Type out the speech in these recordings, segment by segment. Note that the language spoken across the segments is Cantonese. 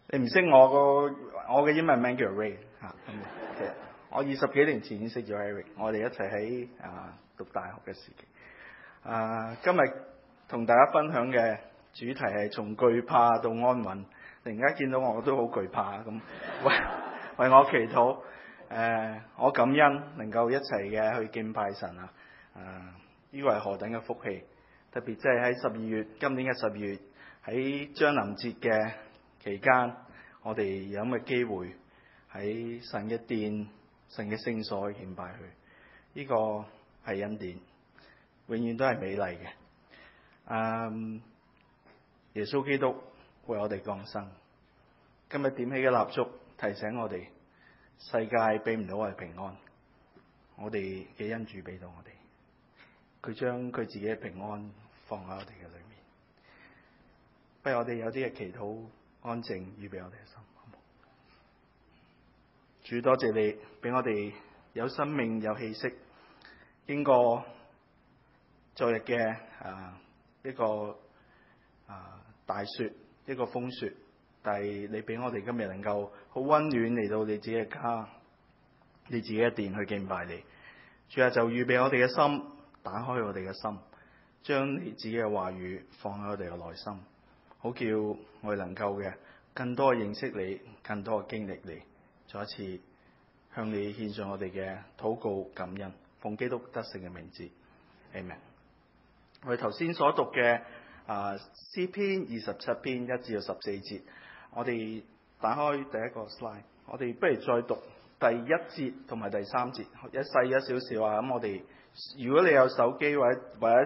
你唔識我嘅英文名叫 Ray 嚇。其實我20幾年前已經識咗 Eric， 我哋一齊喺讀大學嘅時期。今日同大家分享嘅主題係從懼怕到安穩。突然間見到我都好懼怕咁，為我祈禱。我感恩能夠一齊嘅去敬拜神啊！呢個係何等嘅福氣！特別即係喺今年嘅12月喺將臨節嘅期間，我哋有咁嘅機會喺神嘅殿、神嘅聖所去敬拜佢。呢個係恩典，永遠都係美麗嘅。耶穌基督為我哋降生，今日點起嘅蠟燭提醒我哋，世界俾唔到我哋平安，我哋嘅恩主俾到我哋，佢將佢自己嘅平安放喺我哋嘅裏面。不如我哋有啲嘅祈禱，安靜預備我哋嘅心，好唔好？主，多謝你俾我哋有生命有氣息，經過昨日嘅一個大雪，一個風雪，但係你俾我哋今日能夠好溫暖嚟到你自己嘅家，你自己嘅殿去敬拜你。主啊，就預備我哋嘅心，打開我哋嘅心，將你自己嘅話語放喺我哋嘅內心，好叫我哋能夠嘅更多嘅認識你，更多嘅經歷你。再一次向你獻上我哋嘅禱告感恩，奉基督得勝嘅名字 Amen。 我哋頭先所讀嘅詩篇27篇1至14節，我哋打開第一個 slide， 我哋不如再讀第1節同埋第3節，細咗少少啊。咁我哋如果你有手機或者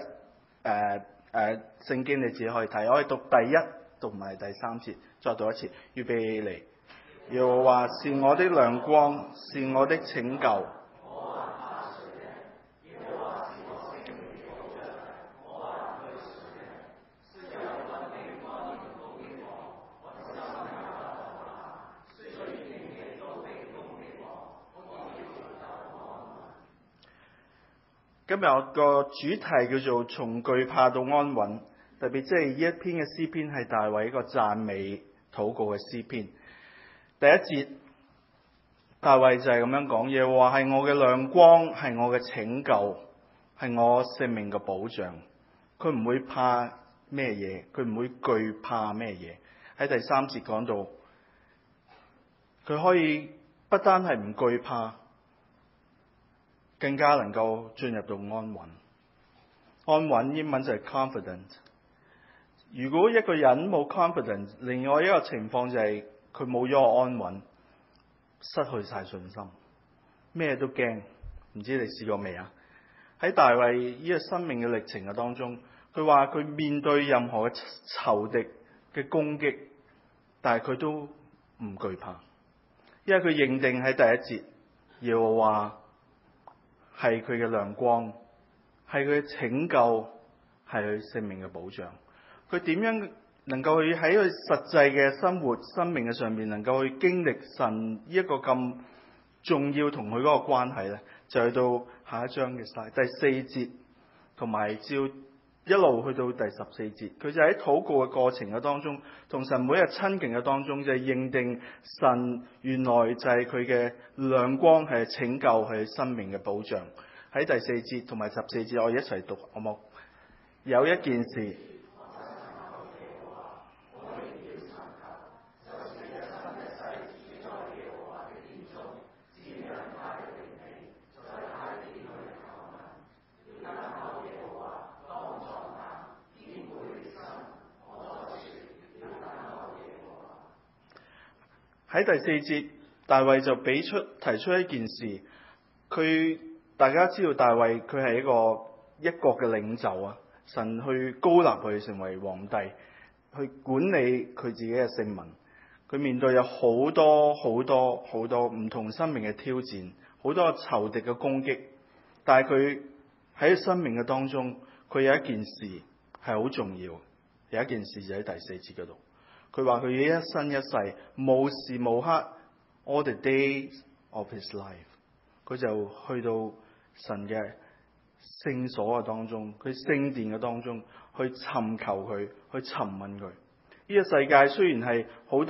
聖經，你自己可以睇，我哋讀第1同埋第3節，再讀一次，預備嚟。耶和華是我的亮光，是我的拯救。今日個主題叫做從懼怕到安穩，特別即係呢一篇嘅詩篇係大衛一個讚美禱告嘅詩篇。第1節，大衛就係咁樣講，耶和華係我嘅亮光，係我嘅拯救，係我性命嘅保障。佢唔會怕咩嘢，佢唔會懼怕咩嘢。喺第3節講到，佢可以不單係唔懼怕，更加能夠進入到安穩。安穩英文就係 confident。如果一個人冇 confident， 另外一個情況就係佢冇咗個安穩，失去晒信心，咩都驚。唔知你試過未啊？喺大衛呢個生命嘅歷程嘅當中，佢話佢面對任何嘅仇敵嘅攻擊，但係佢都唔懼怕，因為佢認定喺第1節，耶和華係佢嘅亮光，係佢嘅拯救，係佢性命嘅保障。佢點樣能夠去喺佢實際嘅生活、生命嘅上面，能夠去經歷神呢一個咁重要同佢嗰個關係呢？就去到下一章嘅第4節，同埋照一路去到第14節，佢就喺禱告嘅過程嘅當中，同神每日親近嘅當中，就係認定神原來就係佢嘅亮光，係拯救，係生命嘅保障。喺第4節同埋14節，我哋一齊讀好冇？有一件事。喺第4節，大衛就提出一件事。大家知道大衛佢係一國嘅領袖啊，神去膏立佢成為皇帝，去管理佢自己嘅聖民。佢面對有好多唔同生命嘅挑戰，好多仇敵嘅攻擊。但係佢喺生命嘅當中，佢有一件事係好重要。有一件事就喺第4節嗰度。佢話佢嘅一生一世無時無刻 all the days of his life， 佢就去到神嘅聖所嘅當中，佢聖殿嘅當中去尋求佢，去尋問佢。呢個世界雖然係好多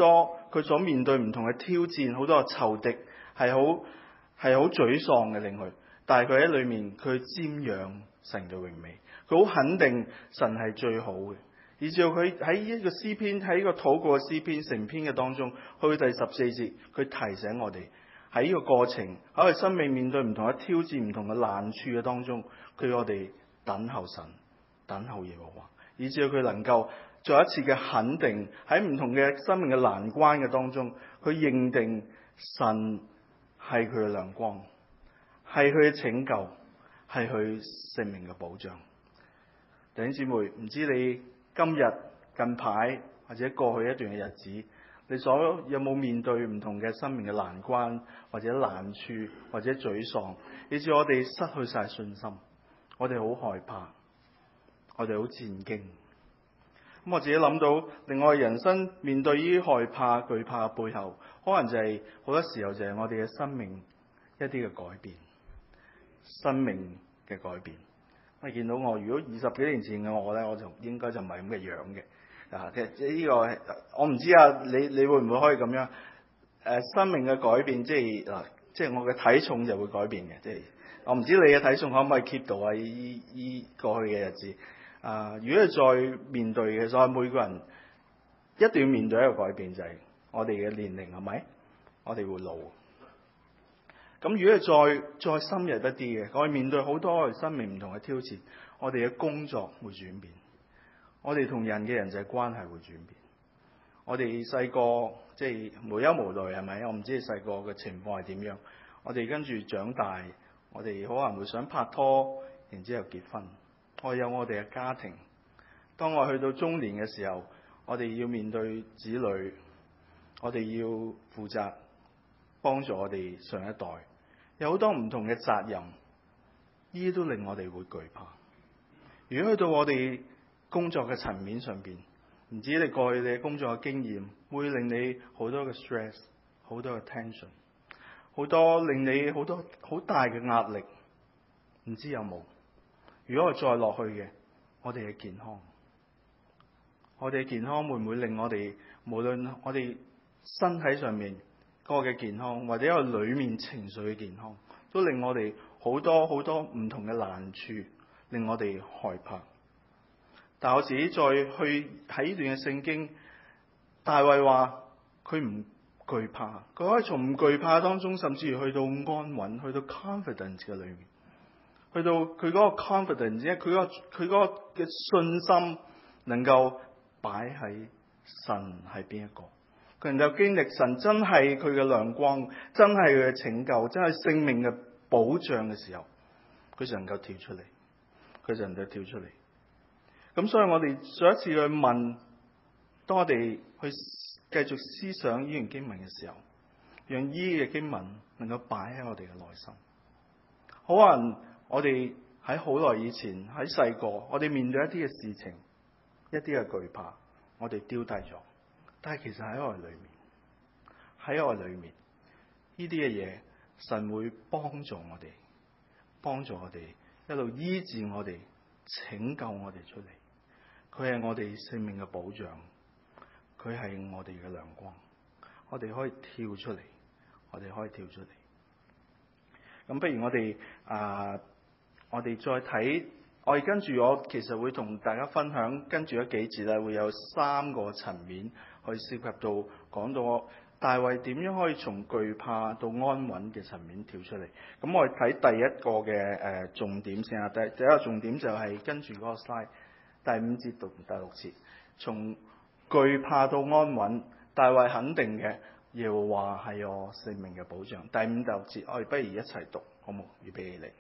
佢所面對唔同嘅挑戰，好多嘅仇敵係好沮喪嘅令佢，但係佢喺裏面佢瞻仰神嘅榮美，佢好肯定神係最好嘅，以至佢喺呢個詩篇，喺呢個禱告嘅詩篇成篇嘅當中，去到第14節，佢提醒我哋喺呢個過程，喺我哋生命面對唔同嘅挑戰、唔同嘅難處嘅當中，佢要我哋等候神，等候耶和華，以至佢能夠再一次嘅肯定喺唔同嘅生命嘅難關嘅當中，佢認定神係佢嘅亮光，係佢嘅拯救，係佢性命嘅保障。弟兄姊妹，唔知你今日近排或者過去一段嘅日子，你有冇面對唔同嘅生命嘅難關，或者難處，或者沮喪，以至我哋失去晒信心，我哋好害怕，我哋好戰驚。咁我自己諗到，另外人生面對呢啲害怕、懼怕嘅背後，可能就係好多時候就係我哋嘅生命一啲嘅改變，生命嘅改變。我見到我，如果20幾年前嘅我咧，我就應該就唔係咁嘅樣嘅。即係呢個，我唔知啊，你會唔會可以咁樣？生命嘅改變，即係我嘅體重就會改變嘅。即係我唔知你嘅體重可唔可以 keep 到啊？依過去嘅日子。如果你再面對嘅，所以每個人一定要面對一個改變，就係我哋嘅年齡係咪？我哋會老。咁如果你再深入一啲嘅，我哋面對好多我哋生命唔同嘅挑戰，我哋嘅工作會轉變，我哋同人嘅人際關係會轉變。我哋細個即係無憂無慮係咪？我唔知你細個嘅情況係點樣。我哋跟住長大，我哋可能會想拍拖，然之後結婚。我有我哋嘅家庭。當我去到中年嘅時候，我哋要面對子女，我哋要負責幫助我哋上一代，有好多唔同嘅責任，呢啲都令我哋會懼怕。如果去到我哋工作嘅層面上邊，唔知你過去你嘅工作嘅經驗，會令你好多嘅 stress， 好多嘅 tension， 好多令你好多好大嘅壓力，唔知有冇？如果我再落去嘅，我哋嘅健康，我哋嘅健康會唔會令我哋無論我哋身體上面嗰個嘅健康，或者一個裏面情緒嘅健康，都令我哋好多好多唔同嘅難處，令我哋害怕。但我自己再去喺呢段嘅聖經，大衛話佢唔懼怕，佢可以從唔懼怕當中，甚至去到安穩，去到 confidence 嘅裏面。去到佢嗰個 confidence， 即係佢嗰個嘅信心能夠擺喺神係邊一個，佢能夠經歷神真係佢嘅亮光，真係佢嘅拯救，真係性命嘅保障嘅時候，佢就能夠跳出嚟，佢就能夠跳出嚟。咁所以我哋上一次去問，當我哋去繼續思想呢段經文嘅時候，讓呢嘅經文能夠擺喺我哋嘅內心。可能我哋喺好耐以前喺細個，我哋面對一啲嘅事情，一啲嘅懼怕，我哋丟低咗。但係其實喺我哋裏面，喺我哋裏面呢啲嘅嘢，神會幫助我哋，幫助我哋一路醫治我哋，拯救我哋出嚟。佢係我哋性命嘅保障，佢係我哋嘅亮光。我哋可以跳出嚟，我哋可以跳出嚟。咁不如我哋再睇，我哋跟住我其實會同大家分享，跟住一幾節咧會有3個層面去涉及到講到大衛點樣可以從懼怕到安穩嘅層面跳出嚟。咁我哋睇第一個嘅重點先啊，第一個重點就係跟住嗰個 slide 第5節到第6節，從懼怕到安穩，大衛肯定嘅耶和華係我性命嘅保障。第5、第6節，我哋不如一齊讀，好冇？預備起嚟。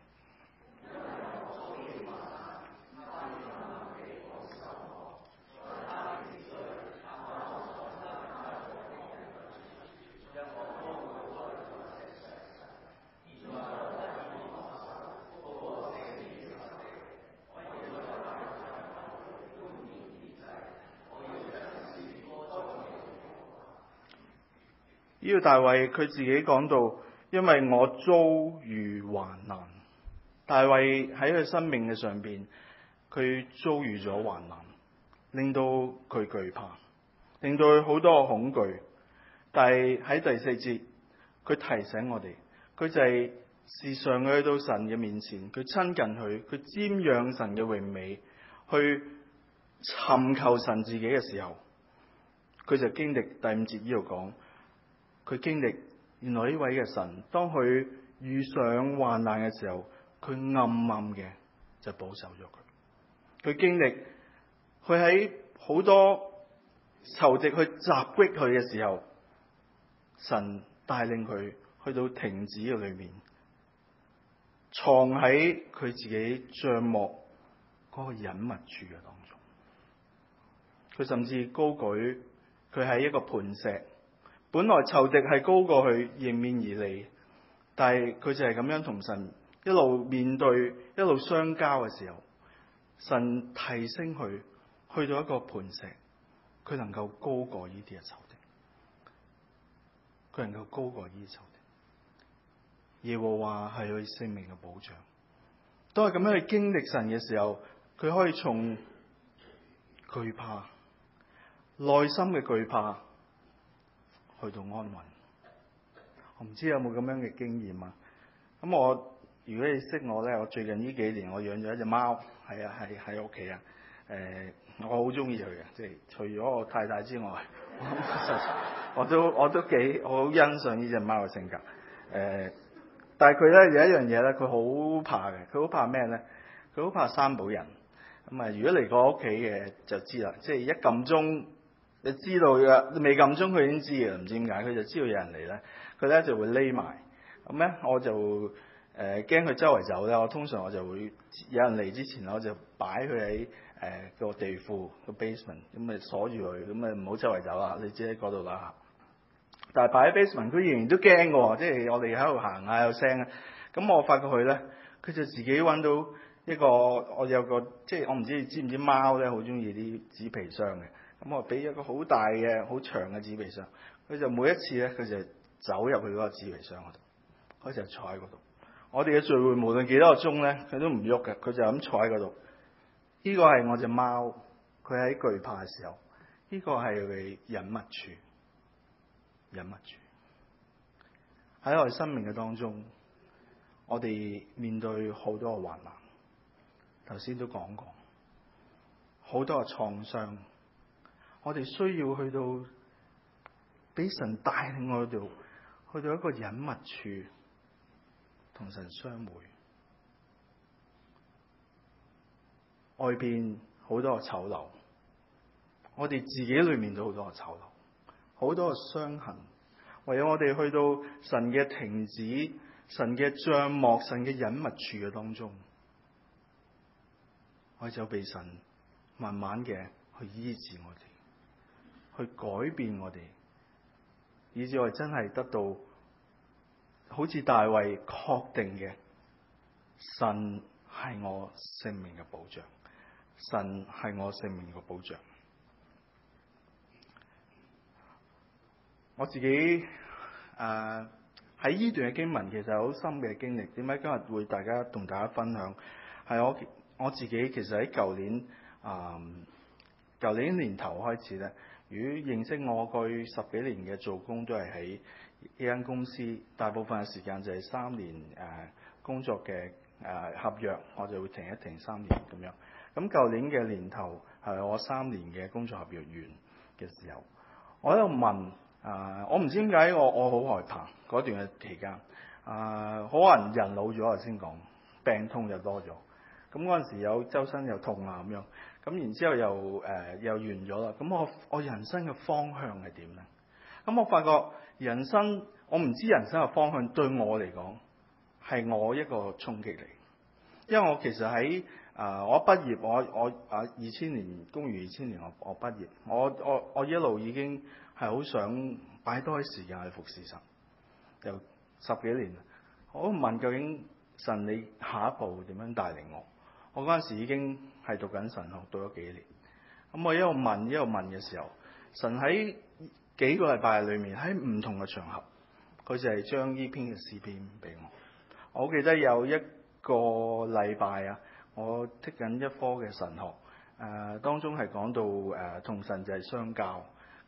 呢個大衛佢自己講到，因為我遭遇患難。大衛喺佢生命嘅上邊，佢遭遇咗患難，令到佢懼怕，令到佢好多恐懼。 但係喺第4節，佢提醒我哋，佢就係時常去到神嘅面前，佢親近佢，佢瞻仰神嘅榮美，去尋求神自己嘅時候，佢就經歷第5節呢度講，佢經歷原來呢位嘅神，當佢遇上患難嘅時候，佢暗暗嘅就保守咗佢。佢經歷佢喺好多仇敵去襲擊佢嘅時候，神帶領佢去到亭子嘅裏面，藏喺佢自己帳幕嗰個隱密處嘅當中。佢甚至高舉佢喺一個磐石，本來仇敵係高過佢迎面而嚟，但係佢就係咁樣同神一路面對，一路相交嘅時候，神提升佢去到一個磐石，佢能夠高過呢啲嘅仇敵，佢能夠高過呢啲仇敵。耶和華係佢性命嘅保障。當係咁樣去經歷神嘅時候，佢可以從懼怕、內心嘅懼怕去到安穩。我唔知有冇咁樣嘅經驗啊？咁我如果你識我咧，我最近呢幾年我養咗一隻貓，係啊，係喺屋企啊。我好中意佢嘅，即係除咗我太太之外，我都我好欣賞呢隻貓嘅性格。但係佢咧有一樣嘢咧，佢好怕嘅。佢好怕咩咧？佢好怕三寶人。咁啊，如果嚟過屋企嘅就知啦，即係一撳鐘，你知道嘅，未撳鐘佢已經知嘅，唔知點解佢就知道有人嚟咧，佢咧就會匿埋。咁咧我就驚佢周圍走咧，我通常我就會有人嚟之前我就擺佢喺個地庫個 basement， 咁咪鎖住佢，咁咪唔好周圍走啦，你知喺嗰度啦。但係擺喺 basement， 佢仍然都驚嘅，即係我哋喺度行下有聲啊。咁我發覺佢咧，佢就自己揾到一個，我有個即係我唔知你知唔知貓咧好中意啲紙皮箱嘅。咁我俾一個好大嘅、好長嘅紙皮箱，佢就每一次咧，佢就走入去嗰個紙皮箱嗰度，佢就坐喺嗰度。我哋嘅聚會無論幾多個鐘咧，佢都唔喐嘅，佢就咁坐喺嗰度。呢個係我隻貓，佢喺懼怕嘅時候，呢個係佢隱密處。隱密處喺我哋生命嘅當中，我哋面對好多嘅患難，頭先都講過，好多嘅創傷，我哋需要去到俾神帶領我哋去到一個隱密處，同神相會。外邊好多嘅醜陋，我哋自己裏面都好多嘅醜陋，好多嘅傷痕。唯有我哋去到神嘅亭子、神嘅帳幕、神嘅隱密處嘅當中，我哋就被神慢慢嘅去醫治我哋，去改變我哋，以至我哋真係得到好似大衛確定嘅，神係我性命嘅保障，神係我性命嘅保障。我自己喺呢段嘅經文其實好深嘅經歷。點解今日會同大家分享？係我自己其實喺舊年年頭開始咧，如果認識我過去10幾年嘅做工都係喺呢間公司，大部分嘅時間就係3年工作嘅合約，我就會停一停3年咁樣。咁舊年嘅年頭係我3年嘅工作合約完嘅時候，我喺度問。我唔知點解我好害怕嗰段嘅期間。可能人老咗，頭先講病痛就多咗。咁嗰陣時有周身又痛啊咁樣。咁然之後又完咗啦。咁我人生嘅方向係點咧？咁我發覺人生，我唔知人生嘅方向對我嚟講係我一個衝擊嚟。因為我其實喺我畢業，我2000年公元2000年我畢業，我一路已經係好想擺多啲時間去服侍神，有10幾年。我問究竟神你下一步點樣帶領我？我嗰陣時已經係讀緊神學，讀咗幾年。咁我一路問嘅時候，神喺幾個禮拜裏面喺唔同嘅場合，佢就係將呢篇嘅詩篇俾我。我記得有一個禮拜啊，我剔緊一科嘅神學，當中係講到同神就係相交。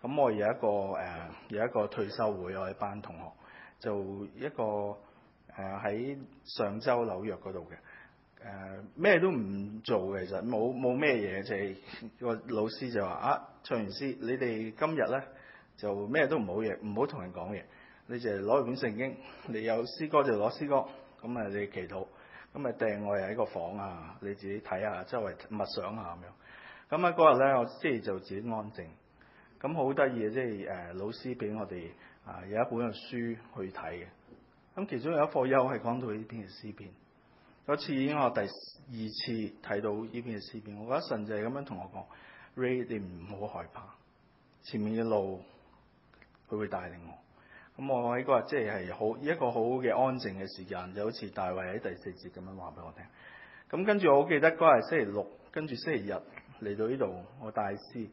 咁我有一個退休會，我一班同學就一個喺上州紐約嗰度嘅。咩都唔做嘅，其實冇咩嘢，就係個老師就話唱完詩，你哋今日咧就咩都唔好同人講嘢，你就攞住本聖經，你有詩歌就攞詩歌，咁啊你祈禱，咁啊掟我哋喺個房啊，你自己睇下，周圍默想下咁樣。咁喺嗰日咧，我就自己安靜，咁好得意嘅，即係老師俾我哋有一本嘅書去睇嘅，咁其中有一課休係講到呢篇嘅詩篇。嗰次已經我第2次睇到呢篇嘅詩篇，我覺得神就係咁樣同我講 ：Ray， 你唔好害怕，前面嘅路佢會帶領我。咁我喺嗰日即係一個好好嘅安靜嘅時間，就好似大衛喺第4節咁樣話俾我聽。咁跟住我好記得嗰日星期六，跟住星期日嚟到呢度，我帶詩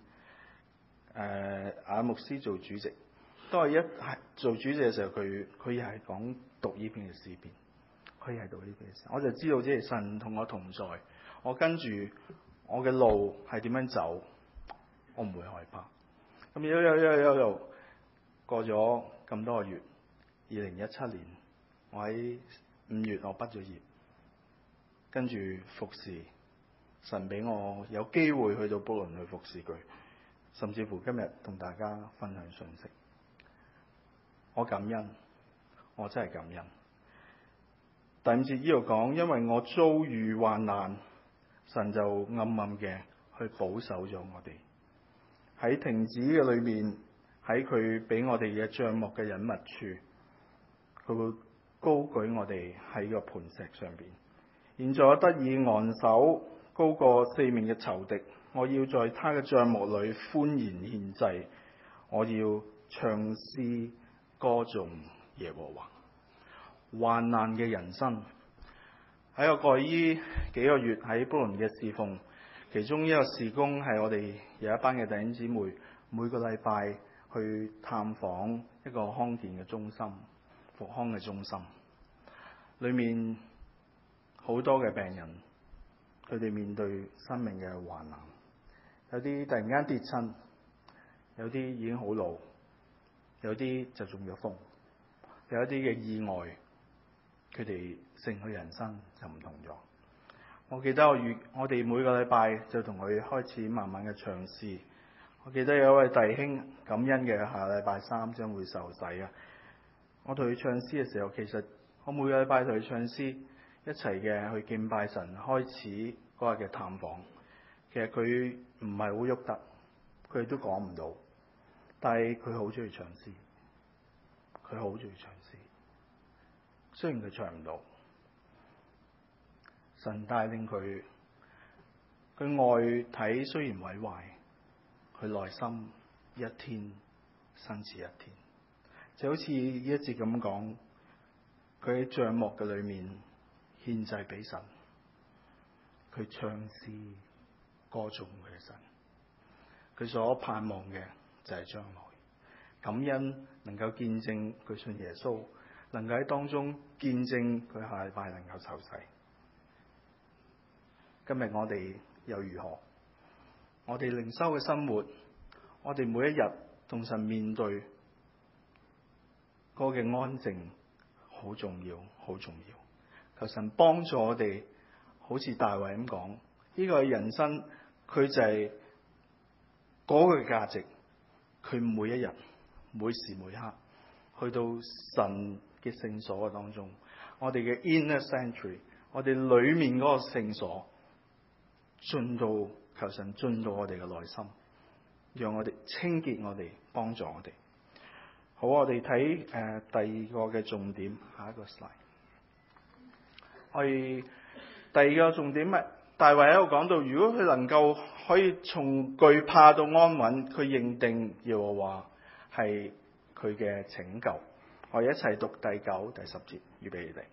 阿牧師做主席。當我一做主席嘅時候，佢又係講讀呢篇嘅詩篇。佢喺度呢邊嘅時候，我就知道即係神同我同在，我跟住我嘅路係點樣走，我唔會害怕。咁一路過咗咁多個月，2017年我喺5月我畢咗業，跟住服侍神，俾我有機會去到布倫去服侍佢，甚至乎今日同大家分享信息。我感恩，我真係感恩。第5節呢度講，因為我遭遇患難，神就暗暗嘅去保守咗我哋喺亭子嘅裏面，喺佢俾我哋嘅帳幕嘅隱密處，佢會高舉我哋喺個磐石上邊。現在我得以昂首，高過4面嘅仇敵。我要在他嘅帳幕裏歡然獻祭，我要唱詩歌頌耶和華。患難嘅人生，喺我過去呢幾個月喺布倫嘅侍奉，其中一個事工係我哋有一班嘅弟兄姊妹每個禮拜去探訪一個康健嘅中心、復康嘅中心，裏面好多嘅病人，佢哋面對生命嘅患難，有啲突然間跌親，有啲已經好老，有啲就中咗風，有一啲嘅意外。佢哋成個人生就唔同咗。我記得我哋每個禮拜就同佢開始慢慢嘅唱詩。我記得有一位弟兄感恩嘅下禮拜3將會受洗啊！我同佢唱詩嘅時候，其實我每個禮拜同佢唱詩，一齊嘅去敬拜神，開始嗰日嘅探訪。其實佢唔係好喐得，佢都講唔到，但係佢好中意唱詩，佢好中意唱詩。雖然佢唱唔到，神帶領佢外體雖然毀壞，佢內心一天新似一天，就好似呢一節咁講，佢喺帳幕嘅裏面獻祭俾神，佢唱詩歌頌佢嘅神，佢所盼望嘅就係將來，感恩能夠見證佢信耶穌，能夠喺當中見證佢下禮拜能夠受洗。今日我哋又如何？我哋靈修嘅生活，我哋每一日同神面對嗰個嘅安靜，好重要，好重要。求神幫助我哋，好似大衛咁講，呢個係人生，佢就係嗰個價值。佢每一日、每時每刻，去到神嘅聖所嘅當中，我哋嘅 inner sanctuary， 我哋裏面嗰個聖所，求神進到我哋嘅內心，讓我哋清潔我哋，幫助我哋。好，我哋睇第二個嘅重點，下一個 slide。我哋第二個重點係大衛喺度講到，如果佢能夠可以從懼怕到安穩，佢認定耶和華係佢嘅拯救。我哋一齊讀第9、第10節，預備你哋。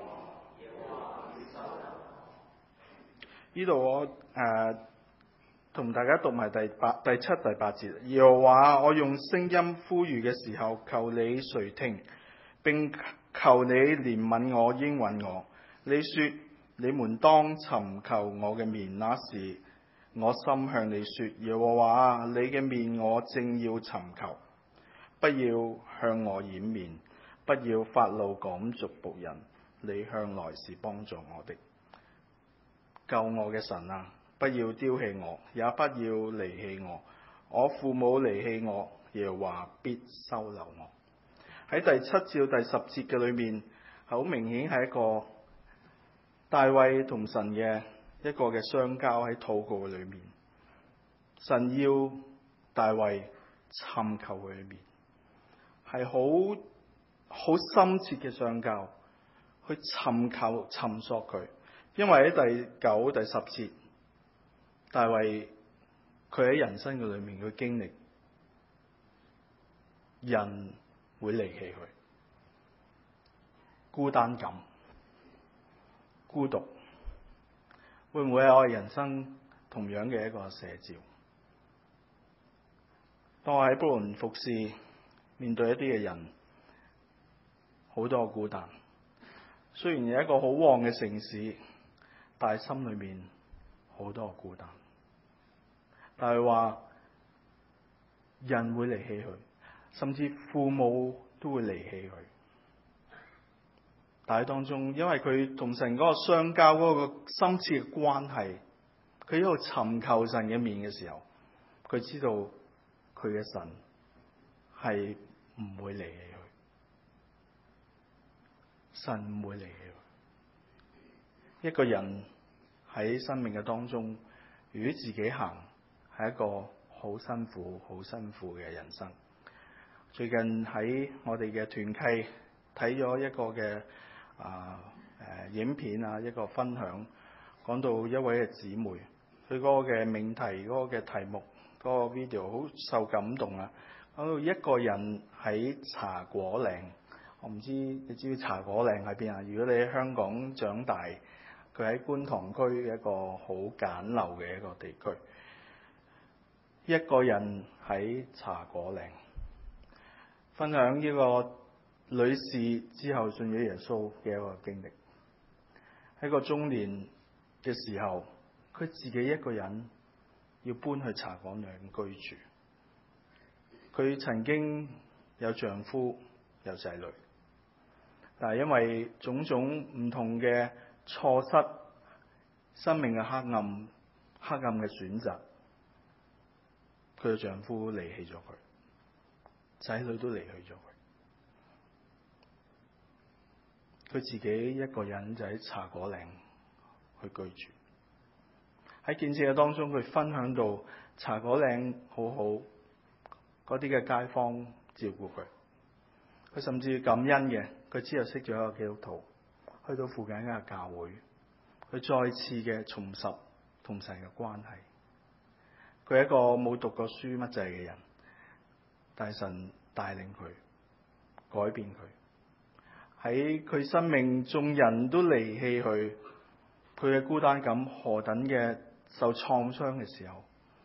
呢度我同大家讀埋第七、第八節。耶和華，我用聲音呼籲嘅時候，求你垂聽，並求你憐憫我，應允我。你說你們當尋求我嘅面，那時我心向你說：耶和華，你嘅面我正要尋求，不要向我掩面，不要發怒趕逐僕人。你向來是幫助我的，救我嘅神啊！不要丟棄我，也不要離棄我。我父母離棄我，耶和華必收留我。喺第7至第10節嘅裏面，好明顯係一個大衛同神嘅一個嘅相交喺禱告嘅裏面。神要大衛尋求佢嘅面，係好深切嘅相交，去尋索佢。因為喺第9、第10節，大衛佢喺人生嘅裏面，佢經歷人會離棄佢，孤單感、孤獨，會唔會係我哋人生同樣嘅一個寫照？當我喺部門服侍，面對一啲嘅人，好多孤單。雖然有一個好旺嘅城市，但係心裏面好多孤單。但係話人會離棄佢，甚至父母都會離棄佢。但係當中，因為佢同神嗰個相交嗰個深切嘅關係，佢喺度尋求神嘅面嘅時候，佢知道佢嘅神係唔會離棄佢，神唔會離棄佢。一個人喺生命嘅當中，如果自己行，係一個好辛苦嘅人生。最近喺我哋嘅團契睇咗一個嘅影片啊，一個分享，講到一位嘅姊妹，佢嗰個嘅命題嗰個嘅題目嗰個 video 好受感動啊！講到一個人喺茶果嶺，我唔知你知唔知茶果嶺喺邊啊？如果你喺香港長大，佢喺觀塘區嘅一個好簡陋嘅一個地區。一個人喺茶果嶺分享呢個女士之後信咗耶穌嘅一個經歷。喺個中年嘅時候，佢自己一個人要搬去茶果嶺居住。佢曾經有丈夫有仔女，但係因為種種唔同嘅錯失、生命嘅黑暗嘅選擇，佢嘅丈夫離棄咗佢，仔女都離棄咗佢，佢自己一個人就喺茶果嶺去居住。喺見證嘅當中，佢分享到茶果嶺好好，嗰啲嘅街坊照顧佢，佢甚至感恩嘅，佢之後識咗一個基督徒，去到附近嘅教會，佢再次嘅重拾同神嘅關係。佢係一個冇讀過書乜滯嘅人，但係神帶領佢，改變佢。喺佢生命眾人都離棄佢，佢嘅孤單感何等嘅受創傷嘅時候，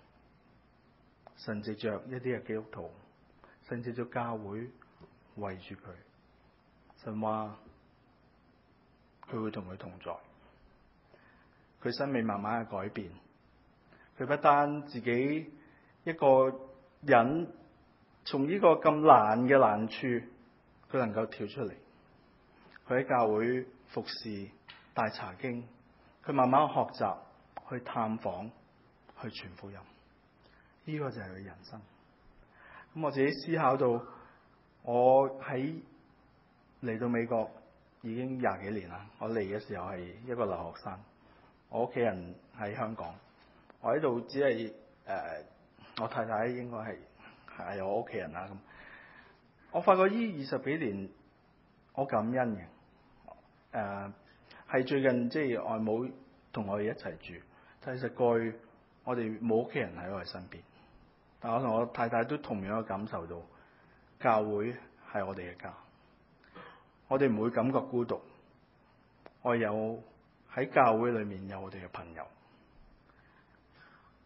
神藉着一啲嘅基督徒，甚至咗教會圍住佢，神話佢會同佢同在，佢生命慢慢嘅改變。佢不單自己一個人從呢個咁難嘅難處，佢能夠跳出嚟。佢喺教會服侍、帶查經，佢慢慢學習、去探訪、去傳福音。呢個就係佢人生。咁我自己思考到，我喺嚟到美國已經20幾年啦。我嚟嘅時候係一個留學生，我屋企人喺香港。我喺度只係我太太應該係我屋企人啦。咁我發覺呢20幾年，我感恩嘅。係最近即係外母同我哋一齊住，但係實過去我哋冇屋企人喺我哋身邊。但我同我太太都同樣嘅感受到，教會係我哋嘅家，我哋唔會感覺孤獨。我有喺教會裏面有我哋嘅朋友。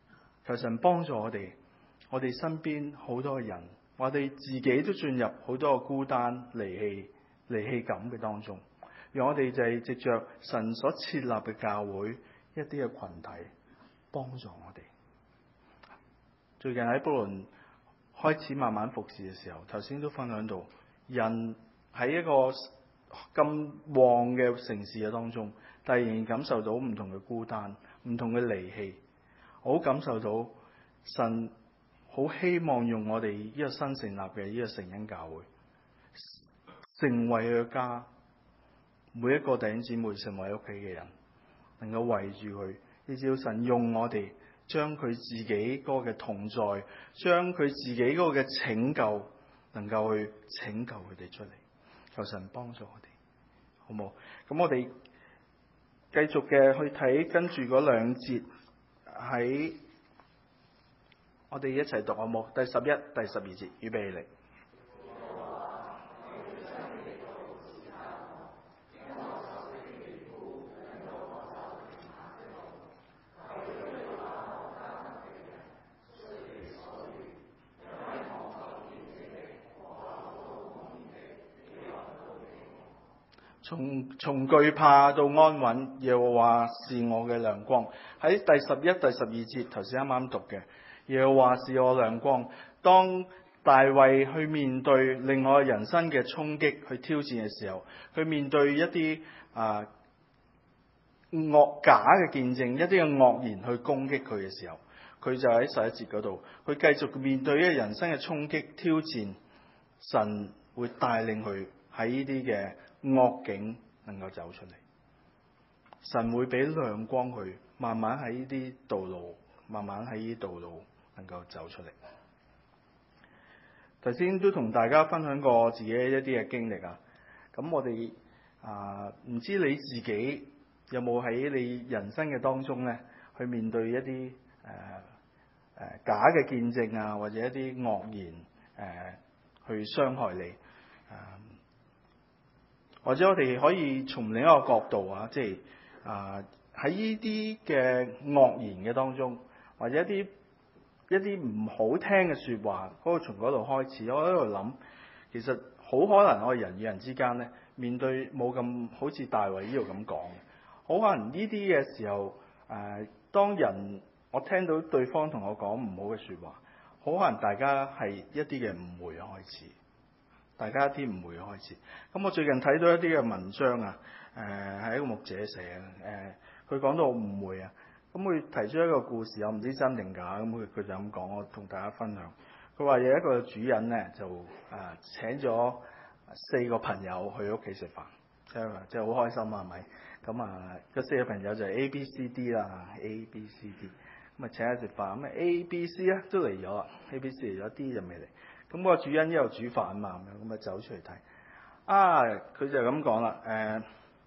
求神幫助我哋身邊好多人，我哋自己都進入好多個孤單離棄感嘅當中，讓我哋就係藉着神所設立嘅教會一啲嘅群體幫助我哋。最近喺布倫開始慢慢服侍嘅時候，頭先都分享到，人喺一個咁旺嘅城市嘅當中，但係仍然感受到唔同嘅孤單、唔同嘅離棄。我好感受到神好希望用我哋呢個新成立嘅呢個聖恩教會，成為佢嘅家，每一個弟兄姊妹成為屋企嘅人，能夠圍住佢，以至到神用我哋將佢自己嗰個嘅同在，將佢自己嗰個嘅拯救，能夠去拯救佢哋出嚟。求神幫助我哋，好冇？咁我哋繼續嘅去睇跟住嗰兩節，喺我哋一齊讀好冇？第11、第12節，預備起嚟。從懼怕到安穩，耶和華是我嘅亮光。喺第11、第12節，頭先啱啱讀嘅，耶和華是我亮光。當大衛去面對另外人生嘅衝擊、去挑戰嘅時候，去面對一啲假嘅見證、一啲嘅惡言去攻擊佢嘅時候，佢就喺11節嗰度，佢繼續面對一個人生嘅衝擊、挑戰，神會帶領佢喺呢啲嘅惡境能夠走出嚟，神會俾亮光佢，慢慢喺呢啲道路，慢慢喺呢啲道路能夠走出嚟。頭先都同大家分享過自己一啲嘅經歷啊，咁我哋唔知你自己有冇喺你人生嘅當中咧，去面對一啲假嘅見證啊，或者一啲惡言去傷害你。或者我哋可以從另一個角度啊，即係喺呢啲嘅惡言嘅當中，或者一啲唔好聽嘅說話，從嗰度開始，我喺度諗，其實好可能我哋人與人之間咧，面對冇咁好似大衛呢度咁講，好可能呢啲嘅時候，當人我聽到對方同我講唔好嘅說話，好可能大家係一啲嘅誤會開始。大家一啲誤會開始，咁我最近睇到一啲嘅文章啊，係一個牧者寫嘅，佢講到誤會啊，咁佢提出一個故事，我唔知真定假，咁佢就咁講，我同大家分享。佢話有一個主人咧，就請咗4個朋友去屋企食飯，即係好開心啊，係咪？咁嗰4個朋友就係 A、B、C、D 啦，A、B、C、D，咁請佢食飯，咁A、B、C 咧都嚟咗啦，A、B、C 嚟咗，D 就未嚟。咁個主人一路煮飯嘛，咁走出嚟睇，佢就咁講啦，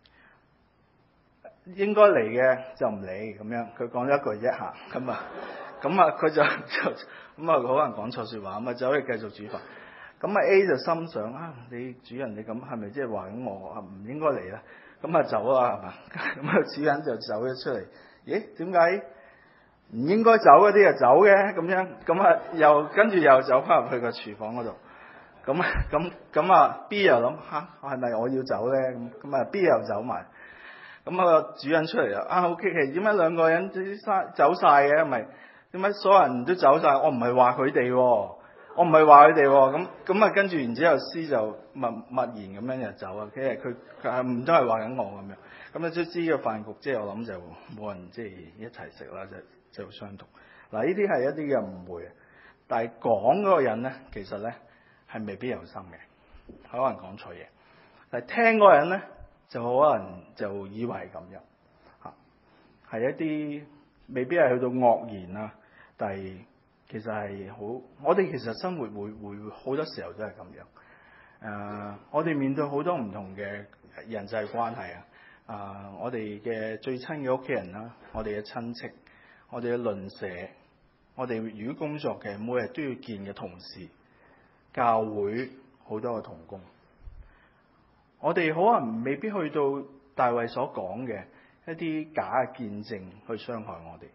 應該嚟嘅就唔嚟咁樣，佢講咗一句啫嚇，佢就可能講錯説話，咁走去繼續煮飯。咁A 就心想你主人你咁係咪即係話緊我唔應該嚟咧？咁走啦係嘛？咁主人就走咗出嚟，咦？點解唔應該走嗰啲就走嘅咁樣？咁跟住又走翻入去個廚房嗰度。咁B 又諗係咪我要走咧？咁B 又走埋。咁個主人出嚟啦，OK，點解兩個人走晒嘅？咪點解所有人都走晒？我唔係話佢哋，我唔係話佢哋。咁跟住然之後 C 就默然咁樣就走啊。其實佢唔都係話緊我咁樣。咁即知個飯局即係我諗就冇人即係一齊食啦，就相同。嗱，呢啲係一啲嘅誤會，但係講嗰個人咧，其實咧係未必有心嘅，可能講錯嘢。但係聽嗰個人咧，就可能就以為係咁樣，係一啲未必係去到惡言啊，但係其實係好，我哋其實生活會好多時候都係咁樣。我哋面對好多唔同嘅人際關係啊，我哋嘅最親嘅屋企人啦，我哋嘅親戚，我哋嘅鄰舍，我哋如果工作嘅每日都要見嘅同事，教會好多嘅同工。我哋可能未必去到大衛所講嘅一啲假嘅見證去傷害我哋，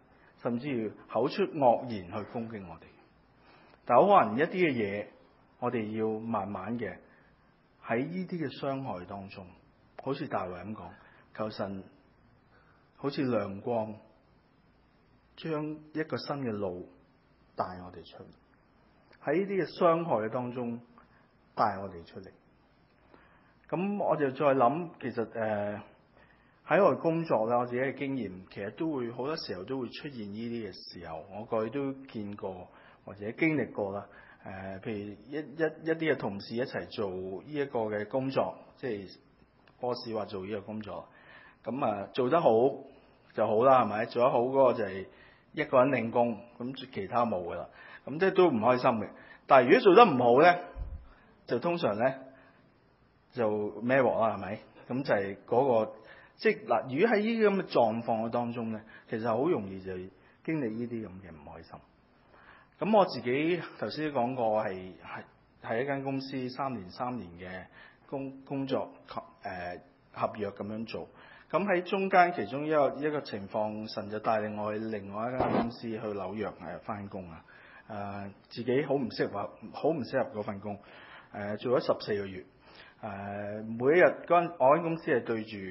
甚至口出惡言去攻擊我哋。但好可能一啲嘅嘢，我哋要慢慢嘅喺呢啲嘅傷害當中，好似大衛咁講，求神好似亮光，將一個新嘅路帶我哋出嚟，喺呢啲嘅傷害嘅當中帶我哋出嚟。咁我就再諗，其實喺我工作咧，我自己嘅經驗，其實都會好多時候都會出現呢啲嘅時候，我過去都見過或者經歷過啦。譬如一啲嘅同事一齊做呢一個嘅工作，即係 boss 話做呢個工作，咁做得好就好啦，係咪？做得好嗰個就係一個人領功，咁其他冇噶啦，咁即係都唔開心嘅。但係如果做得唔好咧，就通常咧就孭鑊啦，係咪？咁就係嗰個。即係嗱，如果喺呢啲咁嘅狀況嘅當中咧，其實好容易就經歷呢啲咁嘅唔開心。咁我自己頭先都講過，係一間公司3年嘅工作合約咁樣做。咁喺中間其中一個情況，神就帶領我去另外一間公司去紐約返工啊。自己好唔適合嗰份工。做咗14個月。每一日我間公司係對住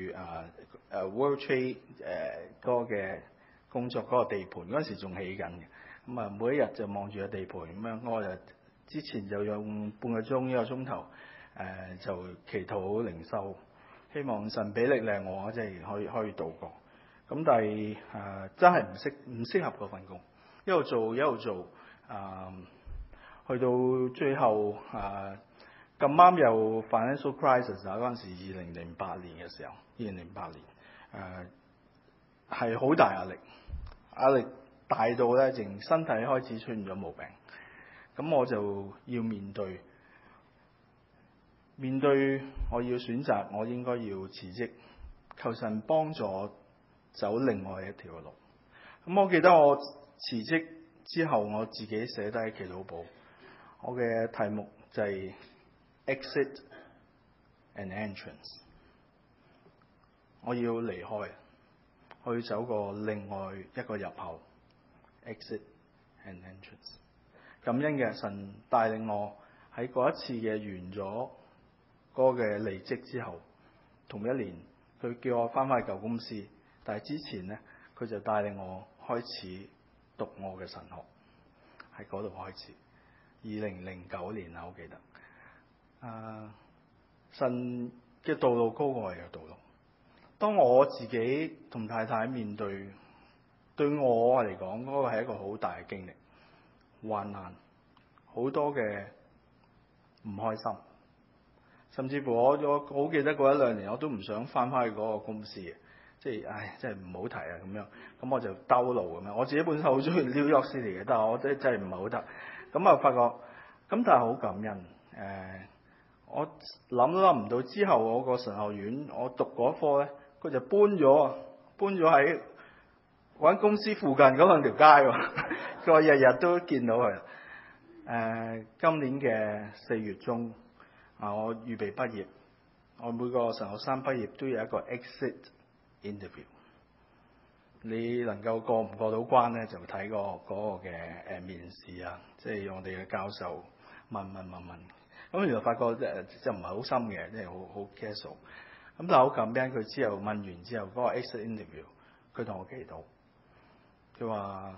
World Trade 嗰個嘅工作嗰個地盤，嗰陣時仲起緊嘅。咁每一日就望住個地盤咁樣，我就之前就用半個鐘1個鐘頭就祈禱靈修，希望神俾力量我，即係可以度過。咁但係真係唔適合嗰份工，一路做去到最後咁啱又 financial crisis 嗰陣時，2008年嘅時候，2008年係好大壓力大到咧，淨身體開始出現咗毛病。咁我就要面對我要選擇，我應該要辭職，求神幫助我走另外一條路。咁我記得我辭職之後，我自己寫低祈禱簿，我嘅題目就係Exit and entrance， 我要離開，去走過另外一個入口。Exit and entrance， 感恩嘅神帶領我喺嗰一次嘅完咗嗰個嘅離職之後，同一年佢叫我翻去舊公司，但係之前呢，佢就帶領我開始讀我嘅神學，喺嗰度開始。2009年啊，我記得。神嘅道路高過我嘅道路。當我自己同太太面對我嚟講，嗰個係一個好大嘅經歷，患難，好多嘅唔開心，甚至乎我好記得嗰1-2年，我都唔想翻去嗰個公司嘅，即係真係唔好提啊咁樣。咁我就兜路咁樣。我自己本身好中意 New York City嘅，但係我真係唔係好得。咁發覺，咁但係好感恩。我諗都諗唔到，之後我個神學院，我讀嗰科咧，佢就搬咗喺我間公司附近嗰兩條街喎。佢日日都見到佢。今年嘅4月中，我預備畢業，我每個神學生畢業都有一個 exit interview。你能夠過唔過到關咧，就睇嗰個嘅面試啊，即係我哋嘅教授問。咁原來發覺就唔係好深嘅，即係好 casual。咁但係好感恩佢之後問完之後，嗰個 exit interview， 佢同我祈禱，佢話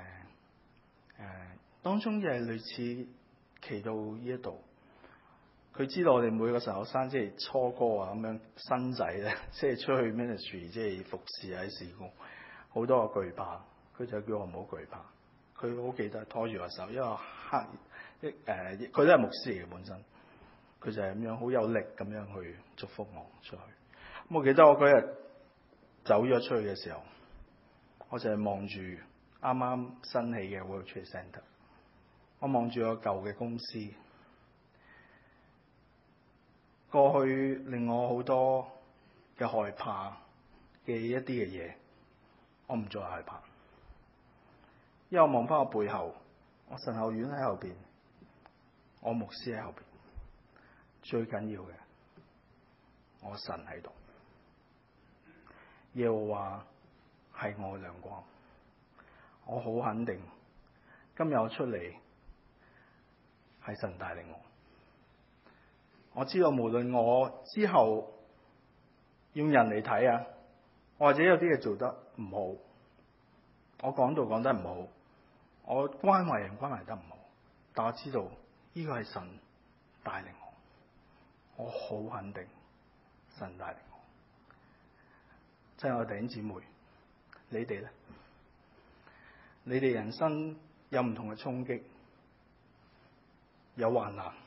當中嘅係類似祈到呢一度，佢知道我哋每個神學生即係初哥啊咁樣新仔咧，即係出去 ministry 即係服侍喺事工，好多個懼怕，佢就叫我唔好懼怕。佢好記得拖住我手，因為佢都係牧師嚟嘅本身，佢就係咁樣好有力咁樣去祝福我出去。咁我記得我嗰日走咗出去嘅時候，我就係望住啱啱新起嘅 World Trade Center， 我望住我舊嘅公司，過去令我好多嘅害怕嘅一啲嘅嘢，我唔再害怕，因為我望翻我背後，我神學院喺後邊，我牧師喺後邊，最緊要嘅我神喺度，耶和華係我嘅亮光， 我好肯定，今日我出嚟係神帶領我。我知道無論我之後用人嚟睇啊，或者有啲嘢做得唔好，我講道講得唔好，我關懷人關懷得唔好，但我知道呢個係神帶領我，我好肯定神帶領我。親愛嘅弟兄姊妹，你哋咧？你哋人生有唔同嘅衝擊，有患難，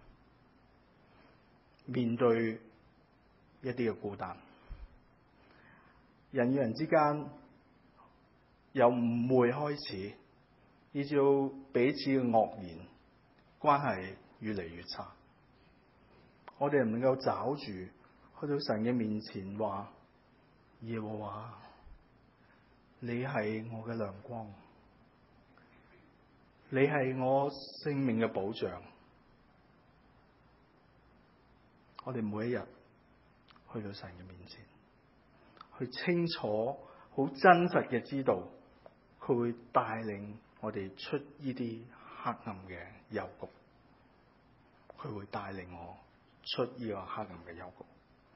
面對一啲嘅孤單，人與人之間由誤會開始，以至到彼此嘅惡言，關係越嚟越差。我哋唔能夠找住去到神嘅面前話：耶和華，你係我嘅亮光，你係我性命嘅保障。我哋每一日去到神嘅面前，去清楚、好真實嘅知道，佢會帶領我哋出呢啲黑暗嘅幽谷，佢會帶領我出呢個黑暗嘅幽谷。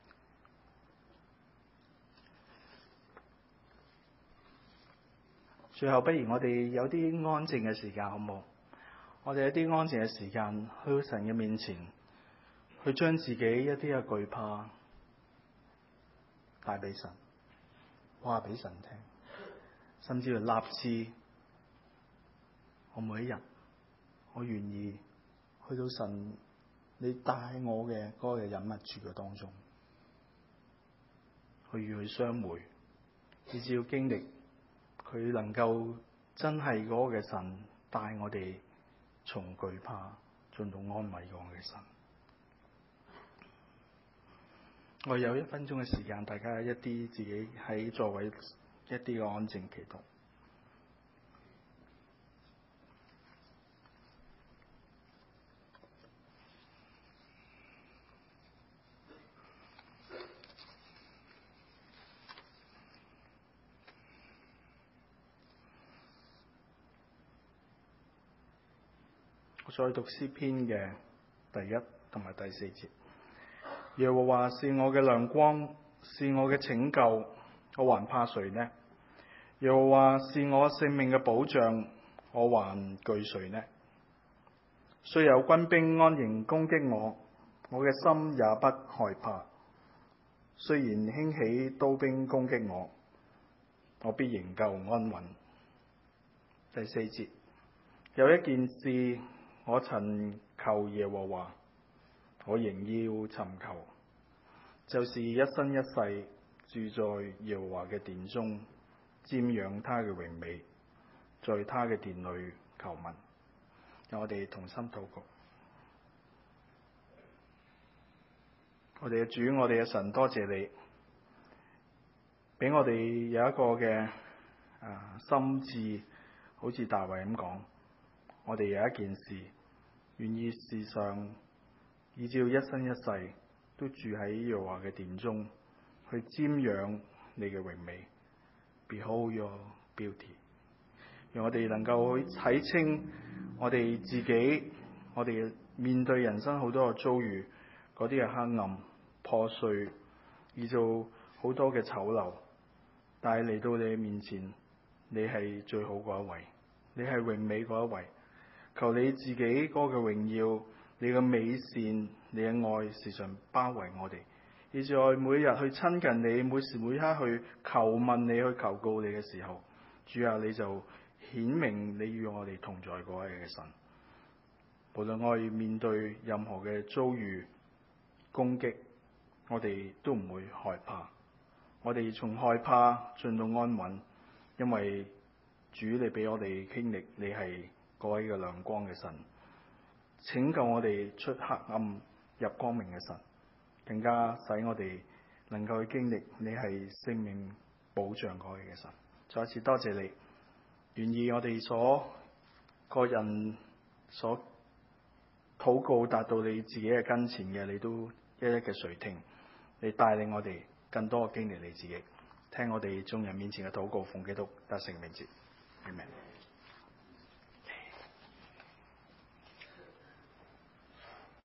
最後，不如我哋有啲安靜嘅時間，好唔好？我哋有啲安靜嘅時間，去到神嘅面前，去將自己一啲嘅懼怕帶俾神，話俾神聽，甚至係立志，我每一日，我願意去到神你帶我嘅嗰個隱密處嘅當中，去與佢相會，以至要經歷佢能夠真係嗰個嘅神帶我哋從懼怕進到安慰嗰個嘅神。我有1分鐘嘅時間，大家一啲自己喺座位一啲嘅安靜祈禱。我再讀詩篇嘅第1同埋第4節。耶和華是我嘅亮光，是我嘅拯救，我還怕誰呢？耶和華是我性命嘅保障，我還懼誰呢？雖有軍兵安營攻擊我，我嘅心也不害怕。雖然興起刀兵攻擊我，我必仍舊安穩。第4節，有一件事我曾求耶和華，我仍要尋求，就是一生一世住在耶和華嘅殿中，瞻仰他嘅榮美，在他嘅殿裏求問。讓我哋同心禱告。我哋嘅主，我哋嘅神，多謝你，俾我哋有一個嘅心志，好似大衛咁講，我哋有一件事，願意時常以照一生一世都住喺耶和華嘅殿中，去瞻仰你嘅榮美。Behold your beauty。讓我哋能夠去睇清我哋自己，我哋面對人生好多嘅遭遇，嗰啲嘅黑暗、破碎，以至好多嘅醜陋。但係嚟到你面前，你係最好嗰一位，你係榮美嗰一位。求你自己嗰個榮耀，你嘅美善，你嘅愛時常包圍我哋，以至我每日去親近你，每時每刻去求問你，去求告你嘅時候，主啊，你就顯明你與我哋同在嗰位嘅神。無論我哋面對任何嘅遭遇攻擊，我哋都唔會害怕。我哋從害怕進到安穩，因為主你俾我哋經歷，你係嗰位嘅亮光嘅神，拯救我哋出黑暗入光明嘅神，更加使我哋能夠去經歷你係性命保障嗰位嘅神。再一次多謝你，願意我哋個人所禱告達到你自己嘅跟前嘅，你都一一嘅垂聽，你帶領我哋更多嘅經歷你自己，聽我哋眾人面前嘅禱告，奉基督得勝名字。 Amen。